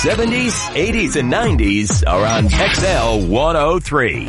70s, 80s, and 90s are on XL 103.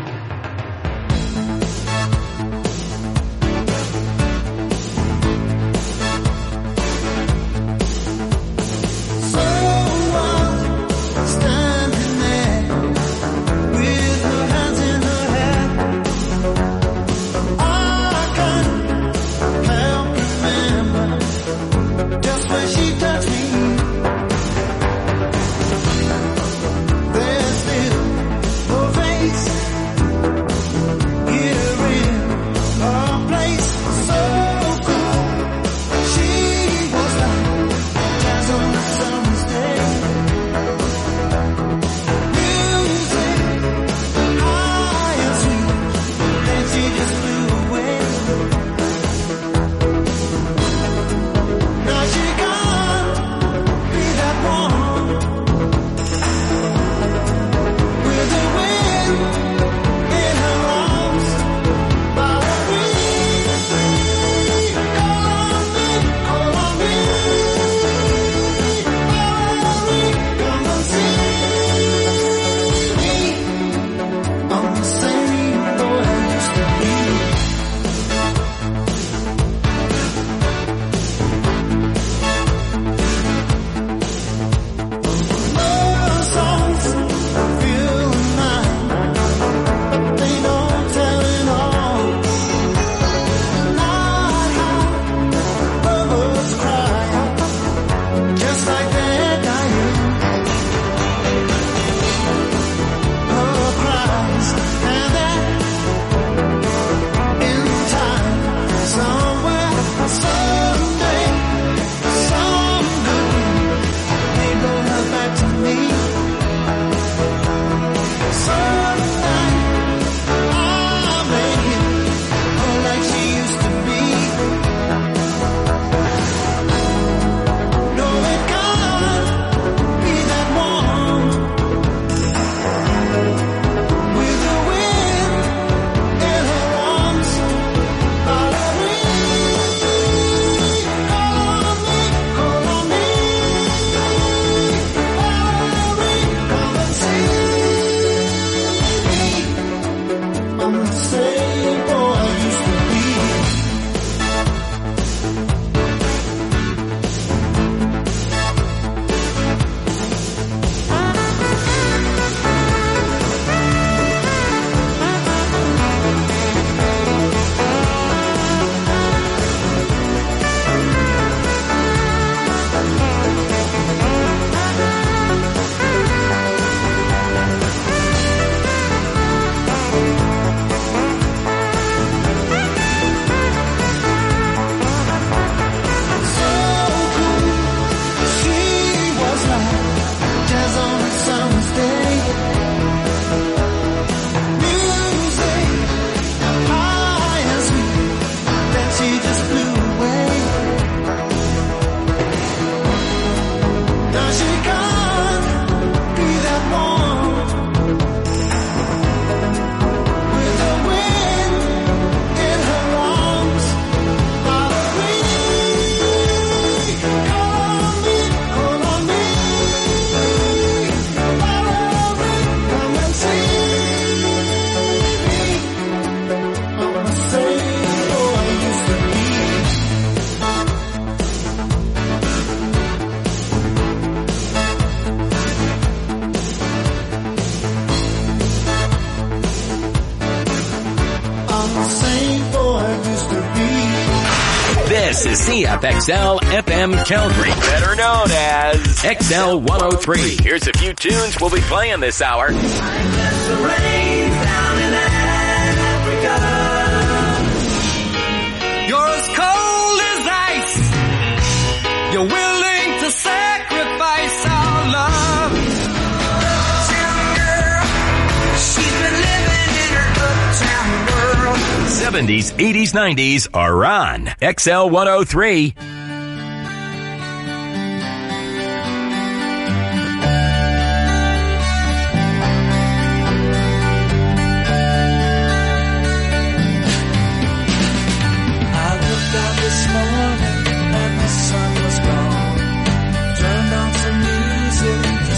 This is CFXL FM Calgary, better known as XL 103. Here's a few tunes we'll be playing this hour. You're as cold as ice. You're willing to sacrifice our love. Girl, she's been living in her uptown world. 70s, 80s, 90s are on XL 103. This morning and the sun was gone. Turned on some music.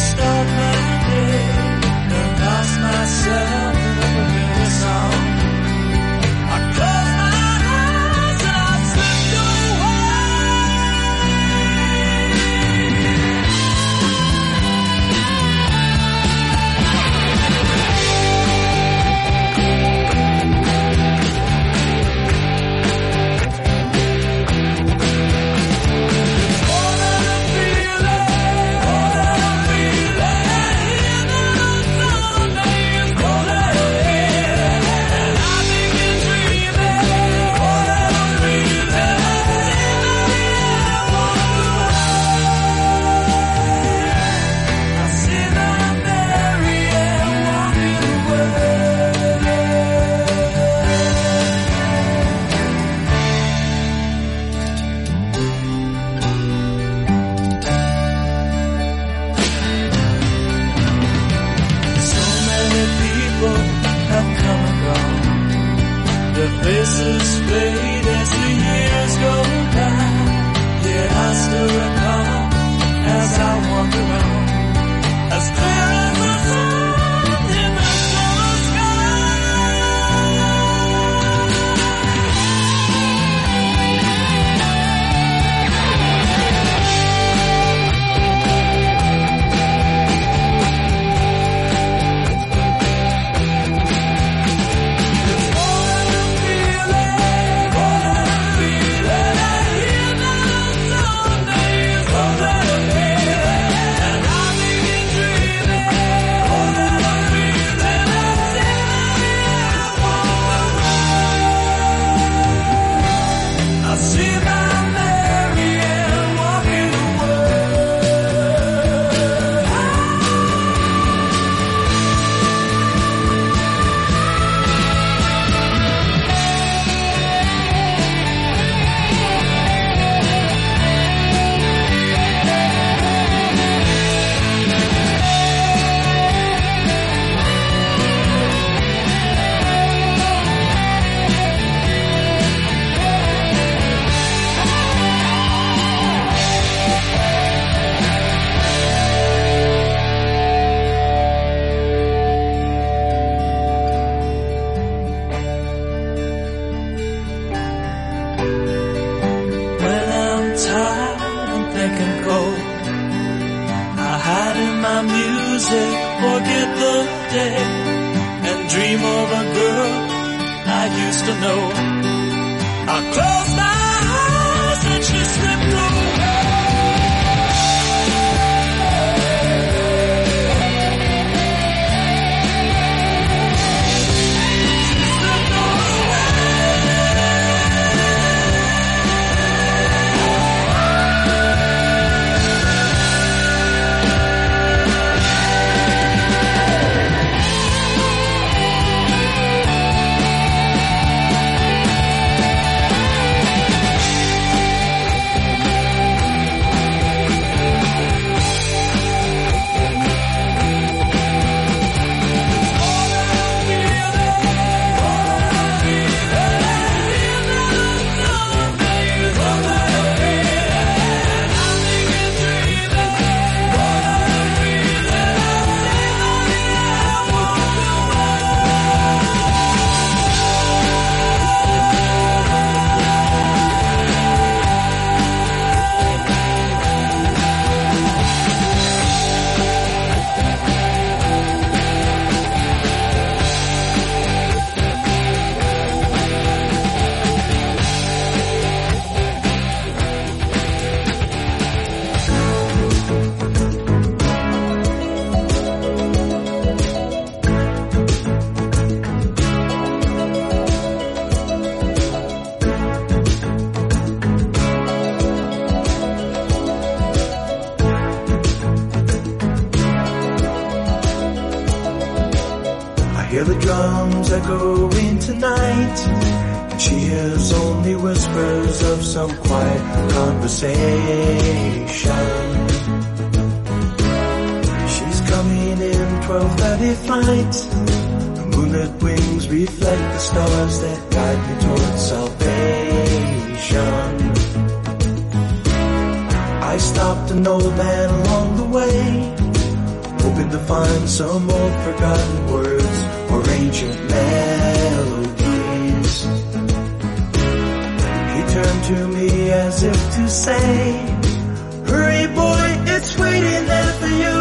forget the day and dream of a girl I used to know. I closed my eyes and she slipped away. Hear the drums echoing tonight, and she hears only whispers of some quiet conversation. She's coming in 12:30 flight. The moonlit wings reflect the stars that guide me towards salvation. I stopped an old man along the way, hoping to find some old forgotten words or ancient melodies. He turned to me as if to say, hurry boy, it's waiting there for you.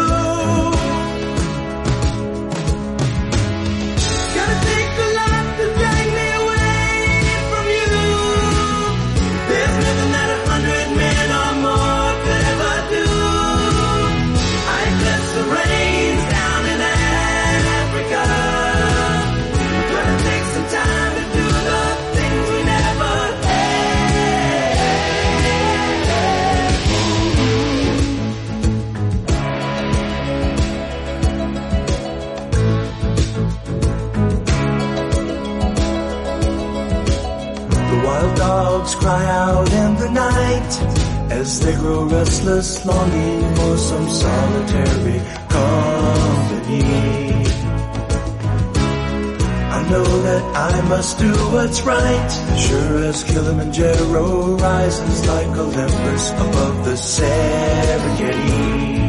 Gotta take a lot to drag me away from you. There's nothing that 100 men or more could ever do. I eclipse the rains down in Africa. Gonna take some time to do the things we never The wild dogs cry out in the night as they grow restless, longing for some solitary company. I know that I must do what's right, sure as Kilimanjaro rises like Olympus above the Serengeti.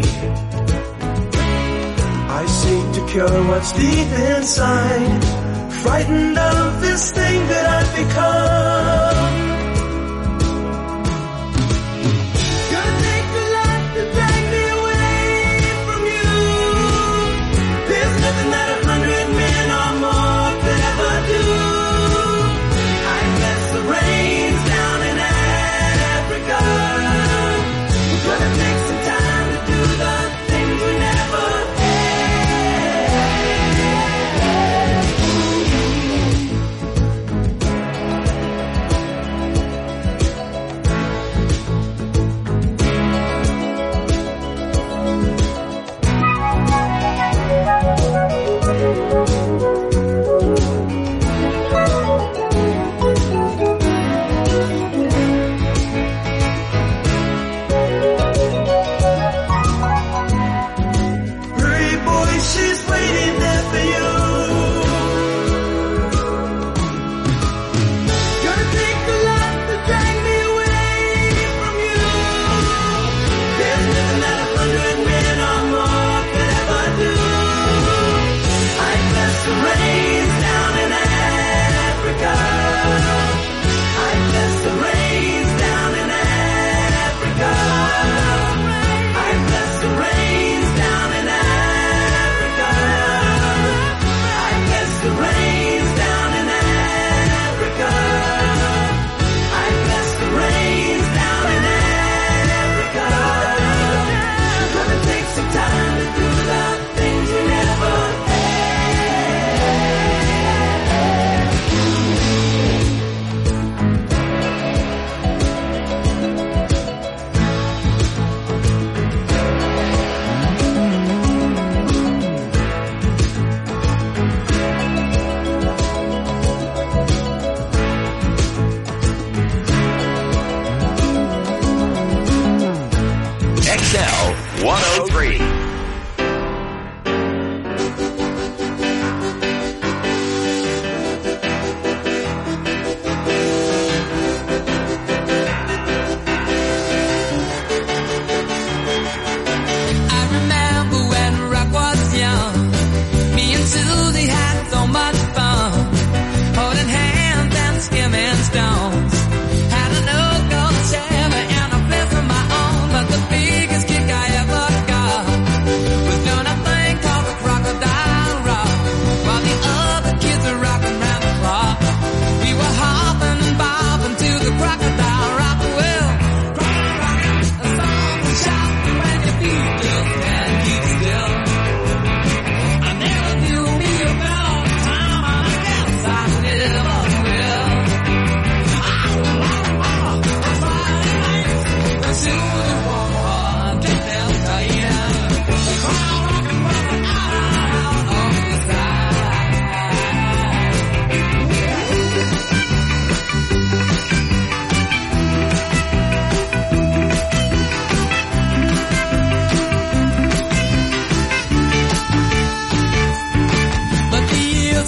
I seek to cure what's deep inside, frightened of this thing that I've become. Gonna take a lot to drag me away from you. There's nothing that 100 men or more could ever do. I bless the rains down in Africa. We're gonna take some time to do the things we never had.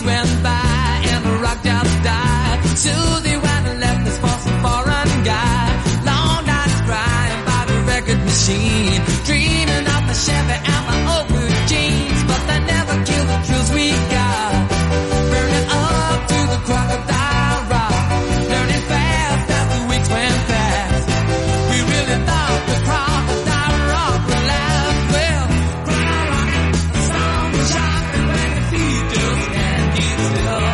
went by and the rock just died. Susie went and left us for some foreign guy. Long nights crying by the record machine, dreaming of the Chevy and my old blue jeans. But they never killed the truth we got, burning up to the crocodile rock, learning fast as the weeks went past. We really thought the crocodile rock would last. Well, crocodile rock, the song was shocking when the feet just can't keep still.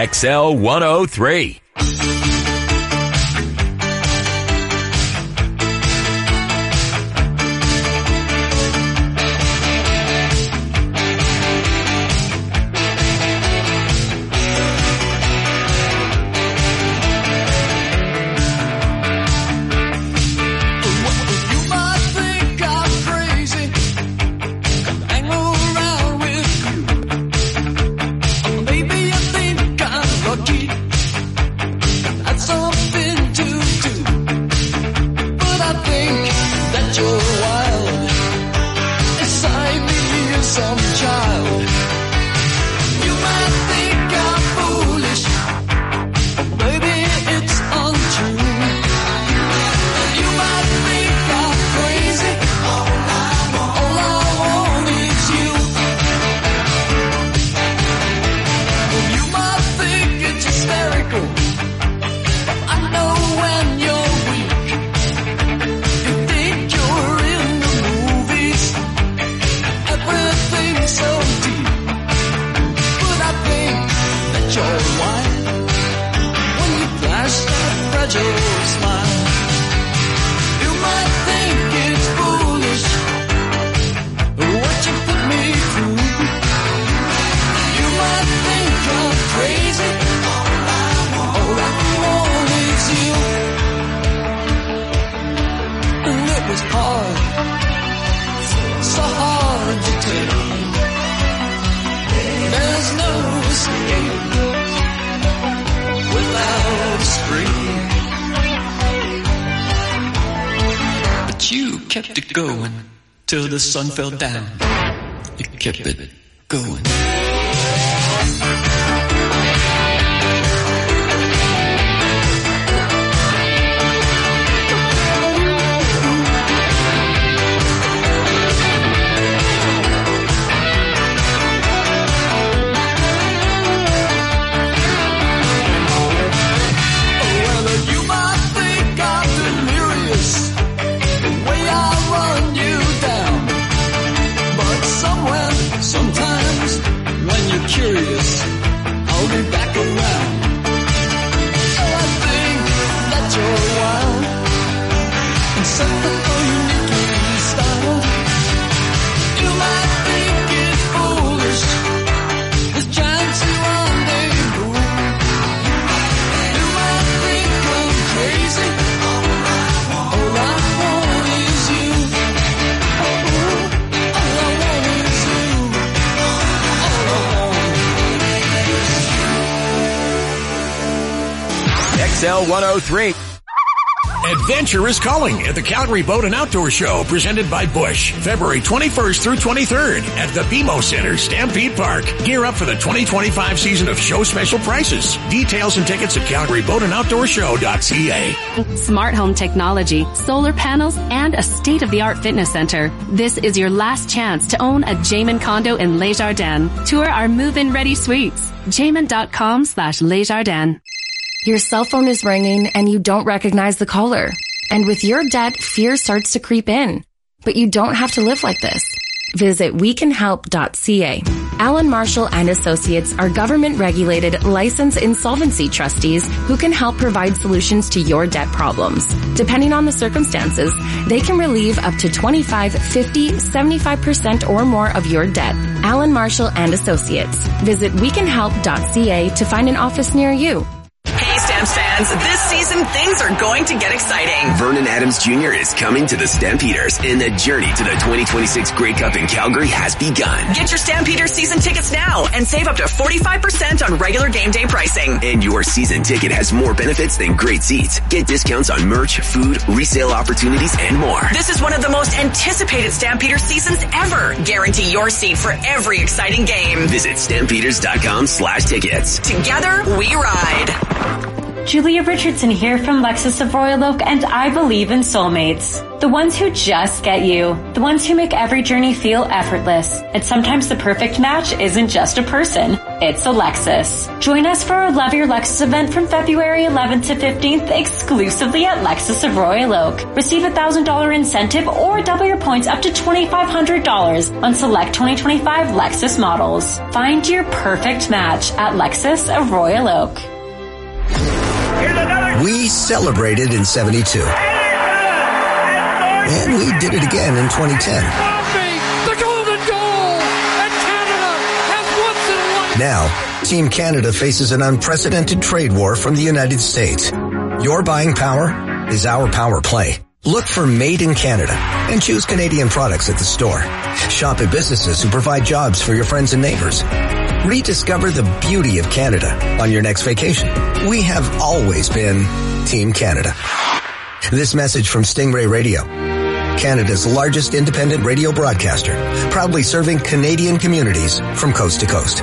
XL 103. Till the sun fell down, you kept it going. XL 103. Adventure is calling at the Calgary Boat and Outdoor Show, presented by Busch, February 21st through 23rd at the BMO Center, Stampede Park. Gear up for the 2025 season of show special prices. Details and tickets at calgaryboatandouttourshow.ca. Smart home technology, solar panels, and a state-of-the-art fitness center. This is your last chance to own a Jamin condo in Les Jardins. Tour our move-in ready suites. Jamin.com/Les Jardins. Your cell phone is ringing and you don't recognize the caller. And with your debt, fear starts to creep in. But you don't have to live like this. Visit wecanhelp.ca. Alan Marshall and Associates are government-regulated, licensed insolvency trustees who can help provide solutions to your debt problems. Depending on the circumstances, they can relieve up to 25, 50, 75% or more of your debt. Alan Marshall and Associates. Visit wecanhelp.ca to find an office near you. Hey, Stamps fans, this season things are going to get exciting. Vernon Adams Jr. is coming to the Stampeders, and the journey to the 2026 Grey Cup in Calgary has begun. Get your Stampeders season tickets now and save up to 45% on regular game day pricing. And your season ticket has more benefits than great seats. Get discounts on merch, food, resale opportunities, and more. This is one of the most anticipated Stampeders seasons ever. Guarantee your seat for every exciting game. Visit stampeders.com/tickets. Together, we ride. Julia Richardson here from Lexus of Royal Oak, and I believe in soulmates. The ones who just get you. The ones who make every journey feel effortless. And sometimes the perfect match isn't just a person, it's a Lexus. Join us for our Love Your Lexus event from February 11th to 15th exclusively at Lexus of Royal Oak. Receive a $1,000 incentive or double your points up to $2,500 on select 2025 Lexus models. Find your perfect match at Lexus of Royal Oak. We celebrated in 72. And we did it again in 2010. The golden goal! And Canada has once in a life. Now, Team Canada faces an unprecedented trade war from the United States. Your buying power is our power play. Look for Made in Canada and choose Canadian products at the store. Shop at businesses who provide jobs for your friends and neighbors. Rediscover the beauty of Canada on your next vacation. We have always been Team Canada. This message from Stingray Radio, Canada's largest independent radio broadcaster, proudly serving Canadian communities from coast to coast.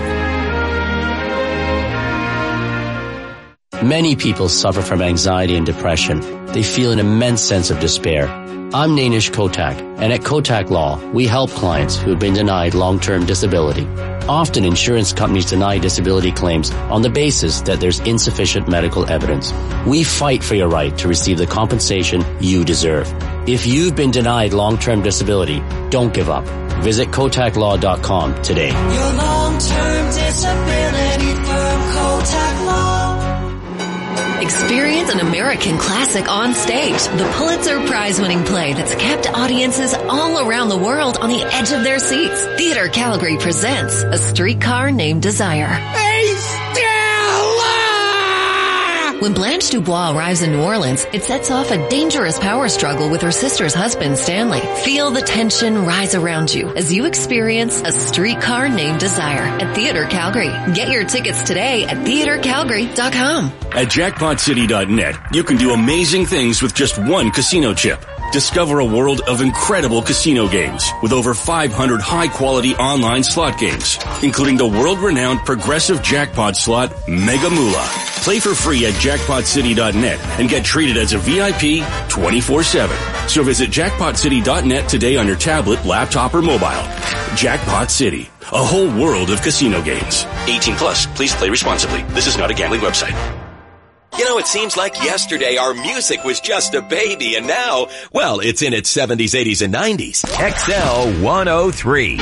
Many people suffer from anxiety and depression. They feel an immense sense of despair. I'm Nainish Kotak, and at Kotak Law, we help clients who have been denied long-term disability. Often insurance companies deny disability claims on the basis that there's insufficient medical evidence. We fight for your right to receive the compensation you deserve. If you've been denied long-term disability, don't give up. Visit KotakLaw.com today. Your long-term disability firm, Kotak Law. Experience an American classic on stage. The Pulitzer Prize-winning play that's kept audiences all around the world on the edge of their seats. Theater Calgary presents A Streetcar Named Desire. Hey, Stella! When Blanche Dubois arrives in New Orleans, it sets off a dangerous power struggle with her sister's husband, Stanley. Feel the tension rise around you as you experience A Streetcar Named Desire at Theater Calgary. Get your tickets today at theatercalgary.com. At jackpotcity.net, you can do amazing things with just one casino chip. Discover a world of incredible casino games with over 500 high-quality online slot games, including the world-renowned progressive jackpot slot Mega Moolah. Play for free at jackpotcity.net and get treated as a VIP 24/7. So visit jackpotcity.net today on your tablet, laptop, or mobile. Jackpot City, a whole world of casino games. 18 plus. Please play responsibly. This is not a gambling website. You know, it seems like yesterday our music was just a baby, and now, well, it's in its 70s, 80s, and 90s. XL 103.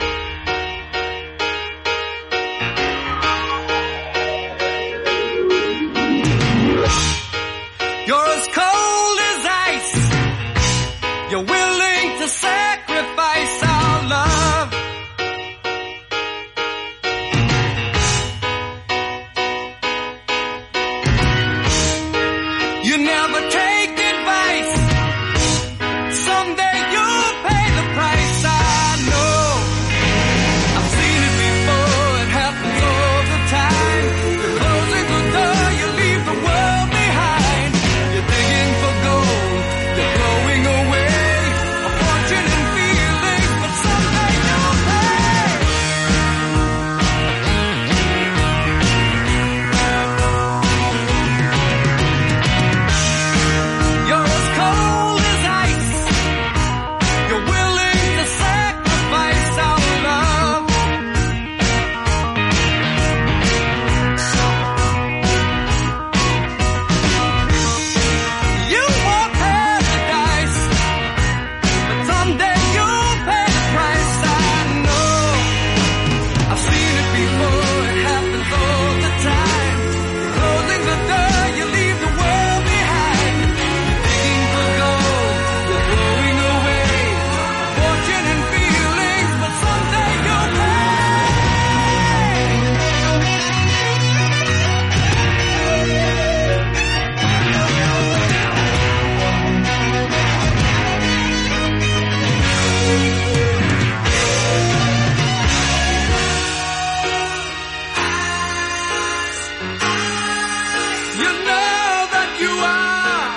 You're as cold as ice. You're willing to sacrifice our love. You never take advice. Someday you'll pay the price. I know. I've seen it before. It happens all the time. You're closing the door. You leave the world behind. You're digging for gold. You're blowing away a fortune and feelings, but someday you'll pay. You're as cold as ice. You're willing to sacrifice our love. You want paradise, but someday you'll pay the price. I know. I've seen it before. It happens all the time. Closing the door, you leave the world behind. Digging for gold, you're blowing away a fortune and feelings, but someday you'll pay. You know that you are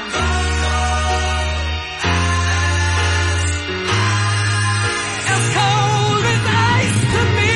as cold as ice to me.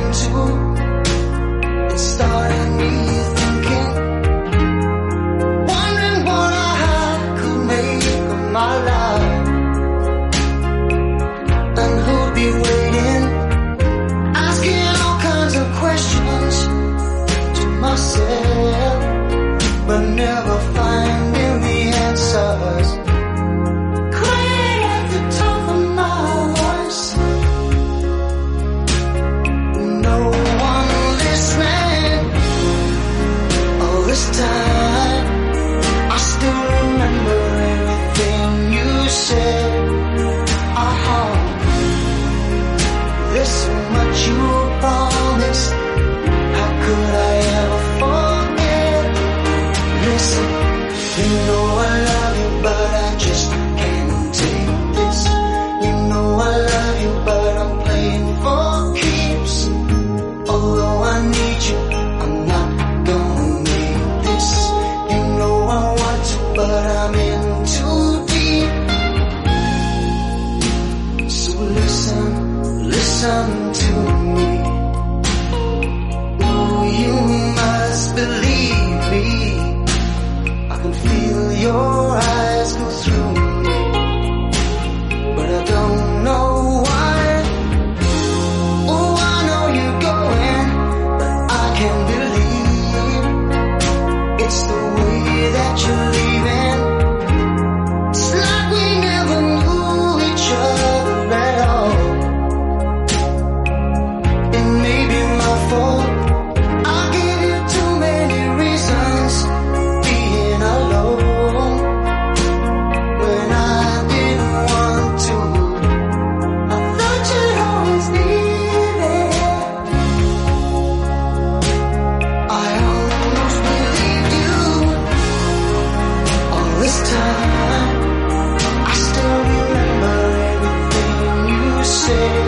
into. It started me thinking, wondering what I could make of my life, and who'd be waiting, asking all kinds of questions to myself, but never finding the answers. Crying at the top of my voice, no one listening. All this time, I still remember everything you said. There's so much you promised. How could I ever forget? Listen, you know I love you, but I just can't take this. You know I love you, but I'm playing for keeps. Although I need you, I'm not gonna make this. You know I want to, but I'm in too deep. So listen to me. Oh, you must believe me. I can feel your eyes go through me, but I don't know why. Oh, I know you're going, but I can't believe it's the way that you're leaving. It's like we never knew each other at all. I gave you too many reasons being alone when I didn't want to. I thought you'd always be there. I almost believed you all this time. I still remember everything you said.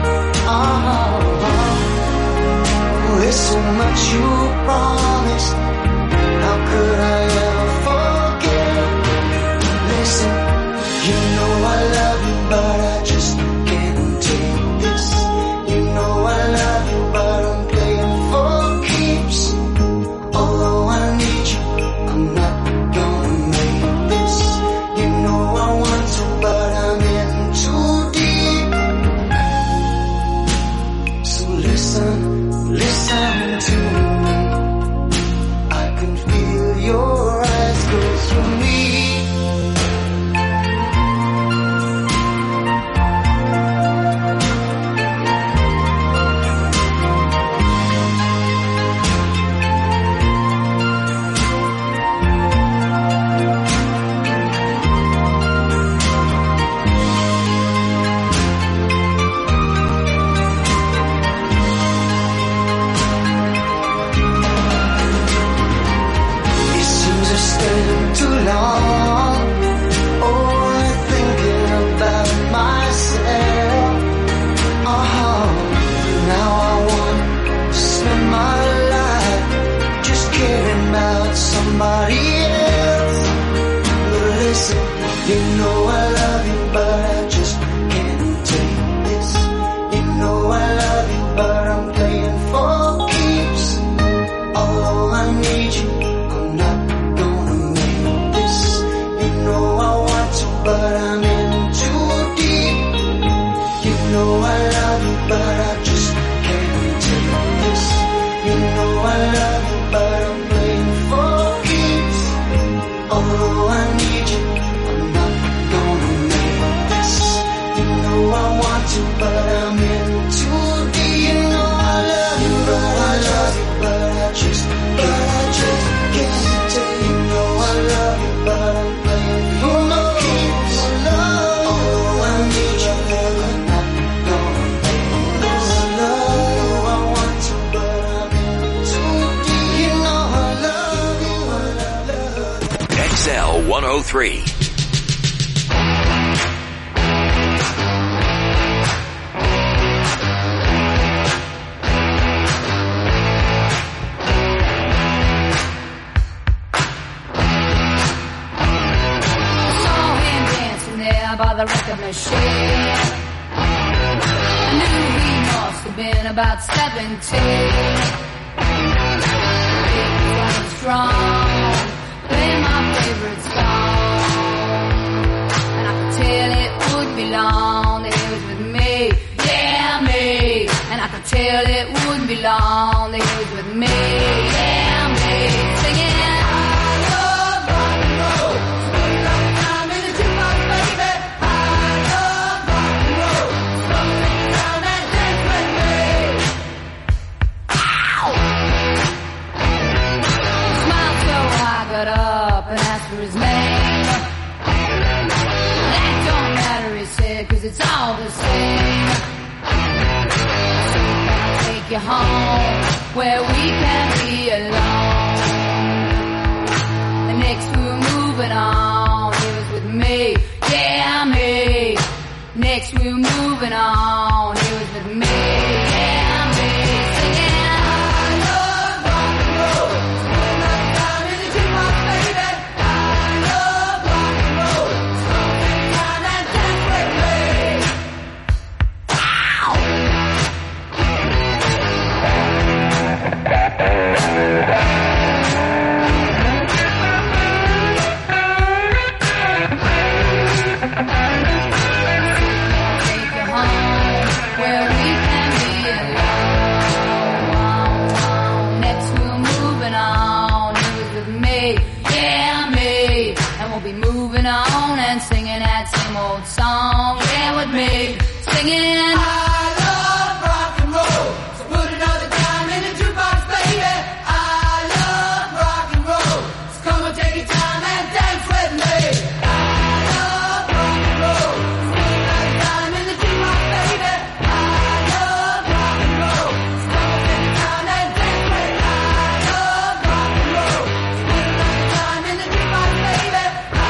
There's so much you promised. How could I ever forget? Listen, you know I love you, but I just can't take this. You know I love you, but I'm playing for keeps. Although I need you, I'm not gonna make this. You know I want to, but I'm in too deep. So listen to me. I can feel your eyes go through me. Too long, only thinking about myself. Now I want to spend my life just caring about somebody else. But listen, you know I love you, but I just can't take this. You know I love you, but I'm playing for keeps. Although I need you, I'm not but I'm in too deep. You know I love you, but I just can't take this. You know I love you, but I'm playing for keeps. Although I need you, I'm not gonna make this. You know I want to, but I'm in too deep. You know I love you, but I love you, but I just can't take. You know I love you, but I'm playing for keeps. Although I need you, I'm not gonna make this. I love you, I want to, but I'm in too deep. You know I love you, I love you. XL 103. By the record machine, I knew he must have been about 17. Big and strong, play my favorite song. And I could tell it would be long that he was with me, yeah, me. And I could tell it wouldn't be long that he was with me, yeah, me. Singing. Up and asked for his name. That don't matter, he said, 'cause it's all the same. So can I take you home where we can be alone? And next we were moving on, he was with me, yeah, me. Next we were moving on, he was with me, yeah, me. Singing. Singing that same old song, yeah, with me, singing. I love rock and roll, so put another dime in the jukebox, baby. I love rock and roll, so come and take your time and dance with me. I love rock and roll, so put another dime in the jukebox, baby. I love rock and roll, so come and take your time and dance with me. I love rock and roll, so put another dime in the jukebox, baby.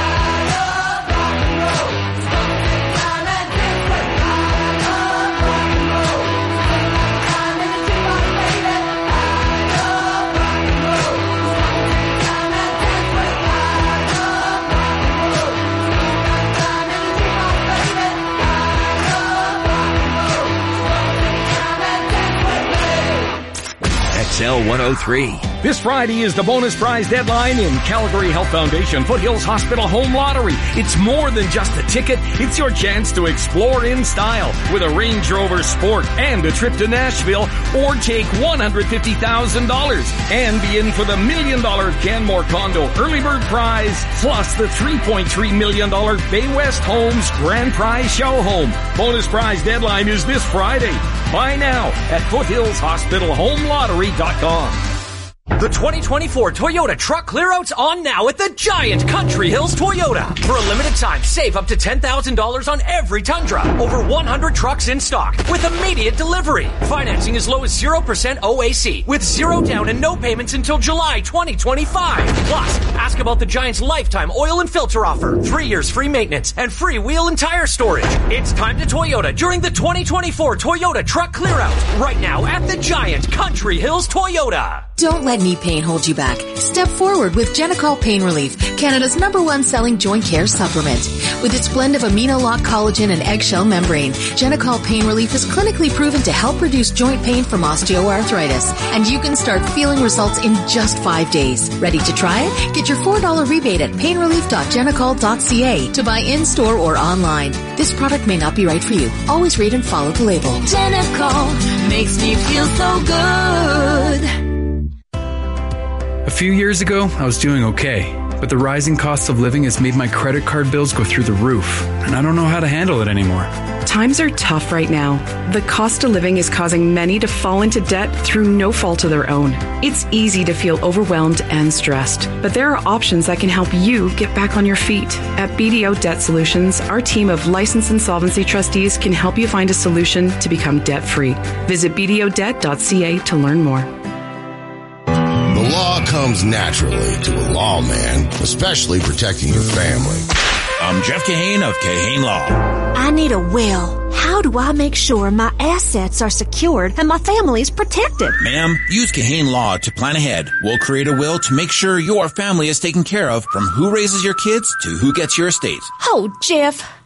XL 103. This Friday is the bonus prize deadline in Calgary Health Foundation Foothills Hospital Home Lottery. It's more than just a ticket. It's your chance to explore in style with a Range Rover Sport and a trip to Nashville, or take $150,000 and be in for the $1 million Canmore Condo Early Bird Prize, plus the $3.3 million Bay West Homes Grand Prize Show Home. Bonus prize deadline is this Friday. Buy now at foothillshospitalhomelottery.com. The 2024 Toyota Truck Clearout's on now at the Giant Country Hills Toyota. For a limited time, save up to $10,000 on every Tundra. Over 100 trucks in stock with immediate delivery. Financing as low as 0% OAC with zero down and no payments until July 2025. Plus, ask about the Giant's lifetime oil and filter offer, 3 years free maintenance, and free wheel and tire storage. It's time to Toyota during the 2024 Toyota Truck Clearout. Right now at the Giant Country Hills Toyota. Don't let knee pain hold you back. Step forward with Genicol Pain Relief, Canada's #1 selling joint care supplement. With its blend of amino-lock collagen and eggshell membrane, Genicol Pain Relief is clinically proven to help reduce joint pain from osteoarthritis. And you can start feeling results in just 5 days. Ready to try it? Get your $4 rebate at painrelief.genicol.ca to buy in-store or online. This product may not be right for you. Always read and follow the label. Genicol makes me feel so good. A few years ago, I was doing okay, but the rising cost of living has made my credit card bills go through the roof, and I don't know how to handle it anymore. Times are tough right now. The cost of living is causing many to fall into debt through no fault of their own. It's easy to feel overwhelmed and stressed, but there are options that can help you get back on your feet. At BDO Debt Solutions, our team of licensed insolvency trustees can help you find a solution to become debt-free. Visit bdodebt.ca to learn more. The law comes naturally to a lawman, especially protecting your family. I'm Jeff Kahane of Kahane Law. I need a will. How do I make sure my assets are secured and my family's protected? Ma'am, use Kahane Law to plan ahead. We'll create a will to make sure your family is taken care of, from who raises your kids to who gets your estate. Oh, Jeff,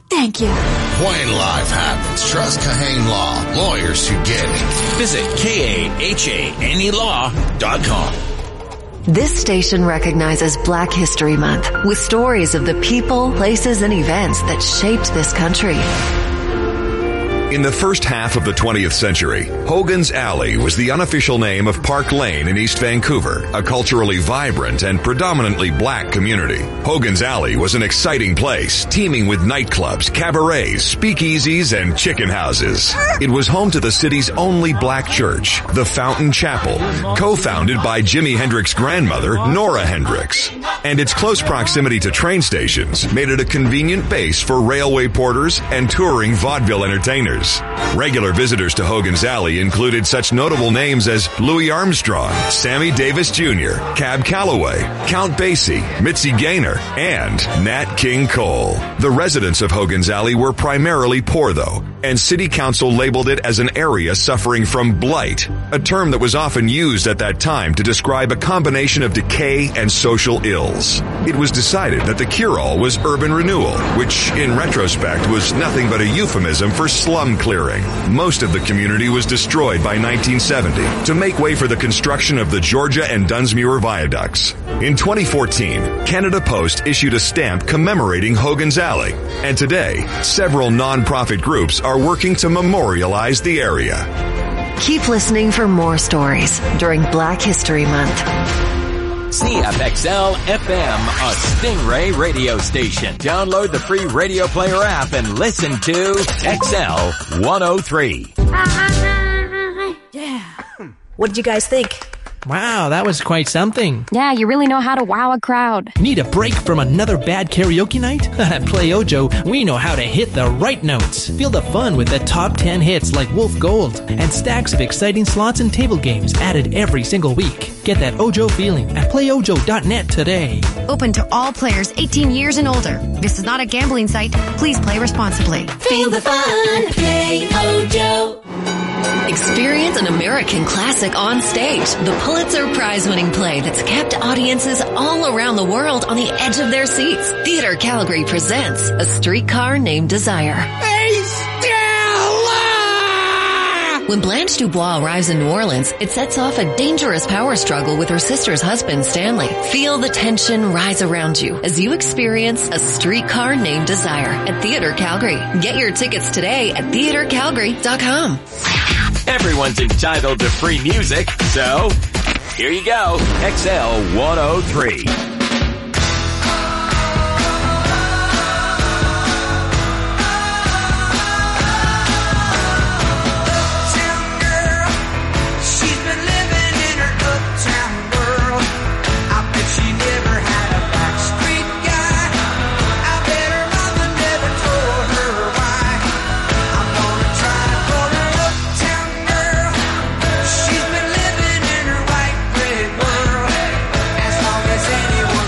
Thank you. When life happens, trust Kahane Law. Lawyers who get it. Visit KAHANElaw.com. This station recognizes Black History Month with stories of the people, places, and events that shaped this country. In the first half of the 20th century, Hogan's Alley was the unofficial name of Park Lane in East Vancouver, a culturally vibrant and predominantly black community. Hogan's Alley was an exciting place, teeming with nightclubs, cabarets, speakeasies, and chicken houses. It was home to the city's only black church, the Fountain Chapel, co-founded by Jimi Hendrix's grandmother, Nora Hendrix. And its close proximity to train stations made it a convenient base for railway porters and touring vaudeville entertainers. Regular visitors to Hogan's Alley included such notable names as Louis Armstrong, Sammy Davis Jr., Cab Calloway, Count Basie, Mitzi Gaynor, and Nat King Cole. The residents of Hogan's Alley were primarily poor, though, and City Council labeled it as an area suffering from blight, a term that was often used at that time to describe a combination of decay and social ills. It was decided that the cure-all was urban renewal, which, in retrospect, was nothing but a euphemism for slum clearing. Most of the community was destroyed by 1970 to make way for the construction of the Georgia and Dunsmuir viaducts. In 2014, Canada Post issued a stamp commemorating Hogan's Alley, and today, several non-profit groups are working to memorialize the area. Keep listening for more stories during Black History Month. CFXL FM, a Stingray radio station. Download the free Radio Player app and listen to XL 103. Yeah. What did you guys think? Wow, that was quite something. Yeah, you really know how to wow a crowd. Need a break from another bad karaoke night? At Play Ojo, we know how to hit the right notes. Feel the fun with the top 10 hits like Wolf Gold and stacks of exciting slots and table games added every single week. Get that Ojo feeling at playojo.net today. Open to all players 18 years and older. This is not a gambling site. Please play responsibly. Feel the fun. Play Ojo. Experience an American classic on stage. The Pulitzer Prize-winning play that's kept audiences all around the world on the edge of their seats. Theater Calgary presents A Streetcar Named Desire. Hey, Stella! When Blanche Dubois arrives in New Orleans, it sets off a dangerous power struggle with her sister's husband, Stanley. Feel the tension rise around you as you experience A Streetcar Named Desire at Theater Calgary. Get your tickets today at theatercalgary.com. Everyone's entitled to free music, so here you go. XL 103. She's been living in her white bread world as long as anyone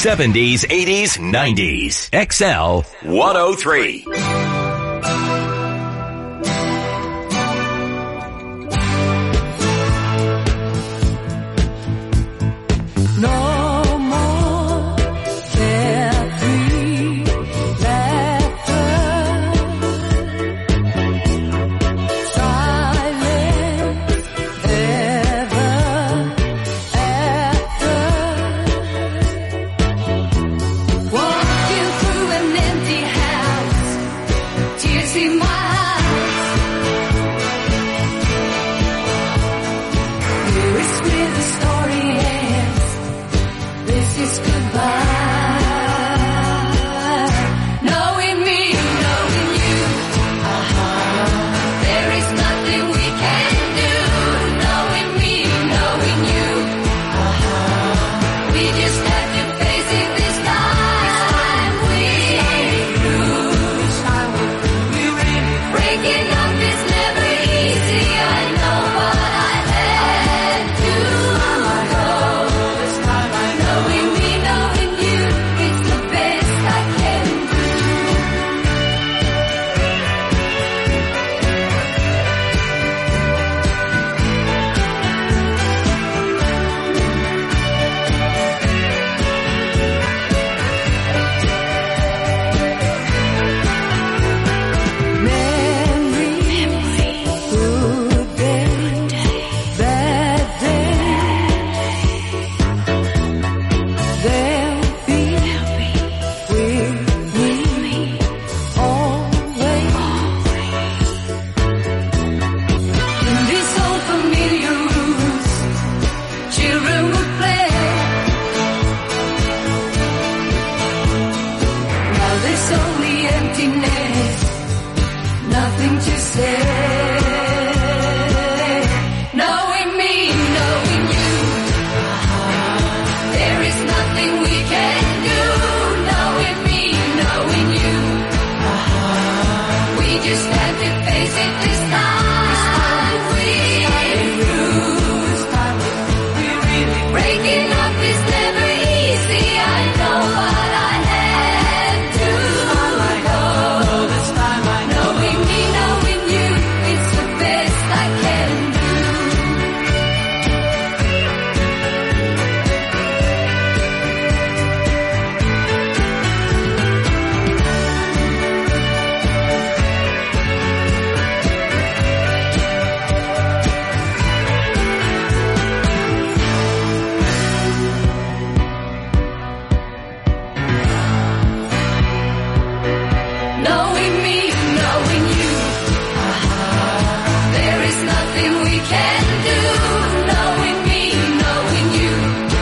70s, 80s, 90s. XL 103. No more carefree laughter, silence ever after. Walking through an empty house, tears in my eyes. Here is where the story ends. This is goodbye. Knowing me, knowing you. There is nothing we can do. Knowing me, knowing you. We just have to face it this time. We lose. Breaking up is never easy. I know, but I had to go. Knowing me, knowing you, it's the best I can do. Memory, good day, bad day. They'll be with me always. In these old familiar rooms, children would play. Now there's only emptiness, nothing to say. Knowing me, knowing you. There is nothing we can do. Knowing me, knowing you. We just have to face it this time. We lose. Breaking up is never easy. I know, but I had to go. Knowing me, knowing you, it's the best I can do. Knowing me, knowing you. There is nothing we can do. Knowing me, knowing you.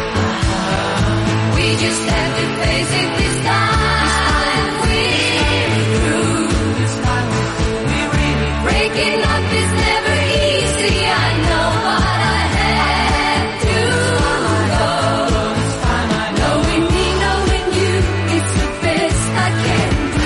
We just have to face it this time. We lose. Breaking up is never easy. I know, but I had to go. Knowing me, knowing you, it's the best I can do.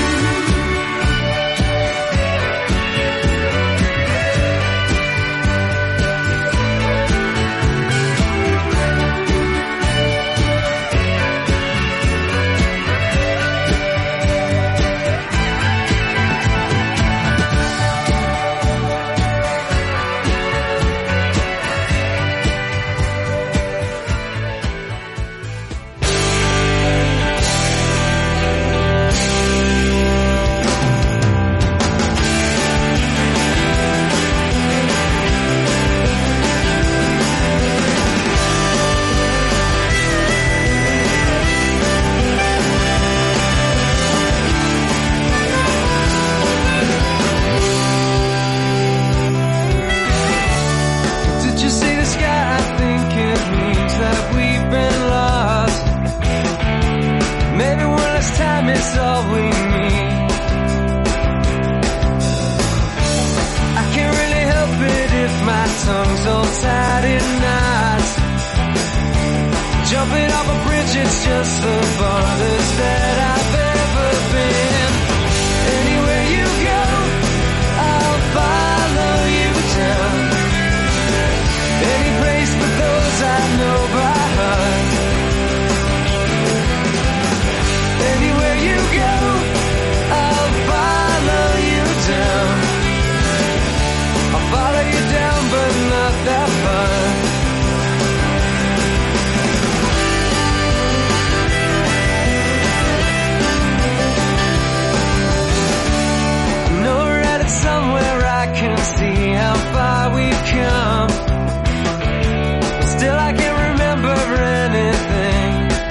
can see how far we've come. Still I can't remember anything.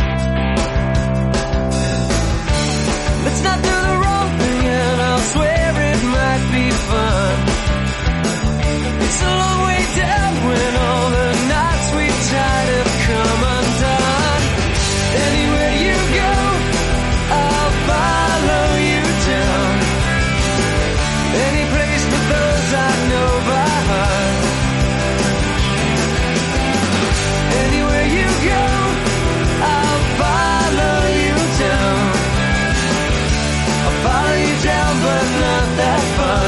Let's not do the wrong thing and I'll swear it might be fun. It's a long way down when all the knots we tied have come undone. Anywhere you go, I'll follow you down. Any place but those I know by heart. Anywhere you go, I'll follow you down. I'll follow you down, but not that far.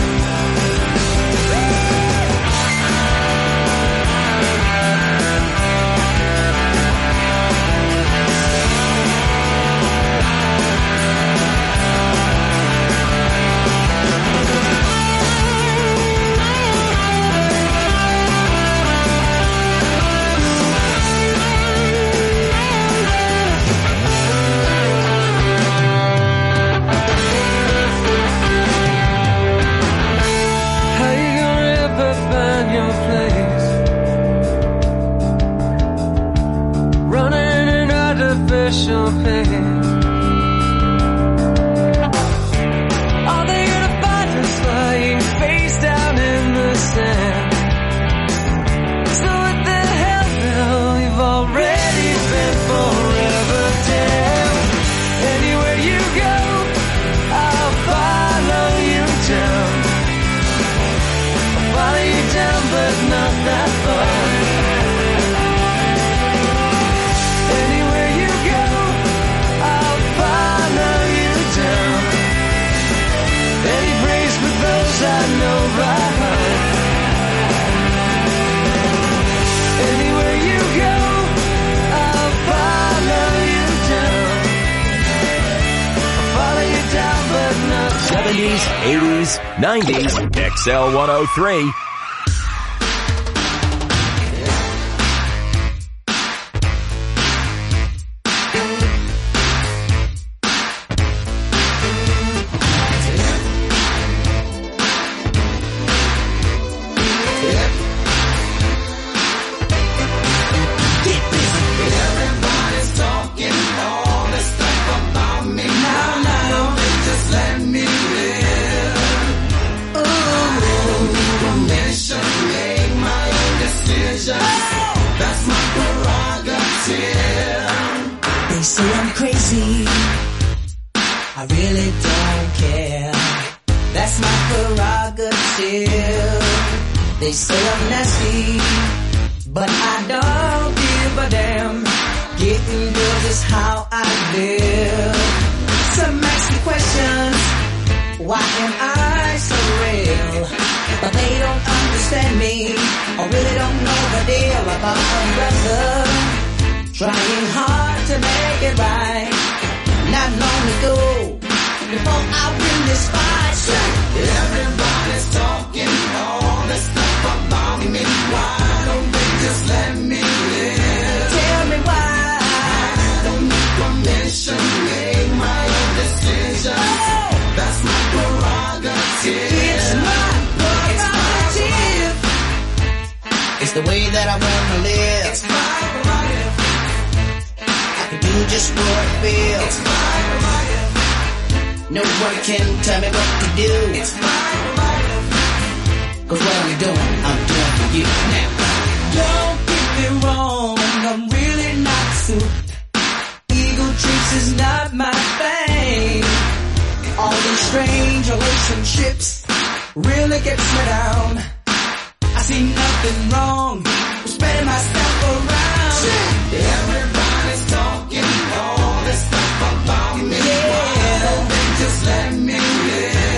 Your place, running an artificial pace. Are they gonna find us lying face down in the sand? So what the hell now, we've already been forever damned. Anywhere you go, I'll follow you down. Follow you down, but not that far. Anywhere you go, I'll follow you down. Any place but those I know by heart. Anywhere you go, I'll follow you down. I'll follow you down, but not 70s, 80s, 90s, XL 103. Everybody's talking all this stuff about me. Now, just let me live. Permission, make my own decisions. That's my prerogative. They say I'm crazy, I really don't care. That's my prerogative. They say I'm nasty, but I don't give a damn. Getting girls is how I live. Some ask me questions, why am I so real? But they don't understand me, or really don't know the deal about a brother trying hard to make it right. Not long ago, before I win this fight, everybody's talking all this stuff about me. Why don't they just let me live? Tell me why. I don't need permission, make my own decisions. That's my prerogative. It's my prerogative. It's the way that I wanna live. It's my prerogative. I can do just what I feel. It's my prerogative. No one can tell me what to do. It's my prerogative. 'Cause what I'm doing for you now. Don't get me wrong, I'm really not soup. Ego trips is not my thing. All these strange relationships really gets me down.